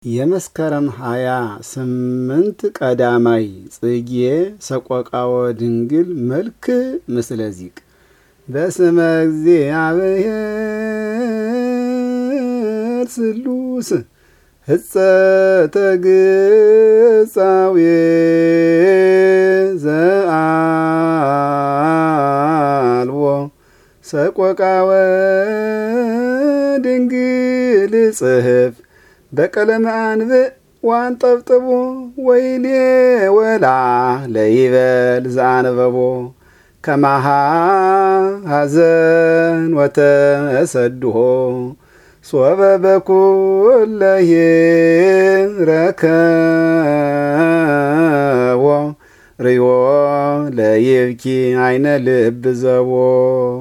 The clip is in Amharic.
የመስከረም 28 ቀዳማይ ጽጌ ሰቆቃወ ድንግል መልክ ምስለ ዚቅ በስመ እግዚአብሔር ስሉስ ህጸተ ግጻዌ ዘአልቦ ሰቆቃወ ድንግል ጽሕፍ በቀለም አንብዕ ዋንጠብጥቦ ወይኔ ወላ ለይበል ዘአንበቦ ከማሃ ሐዘን ወተሰድሆ ሶበ በኩለሄ ረከቦ ርእዮ ለይብኪ አይነ ልብ ዘቦ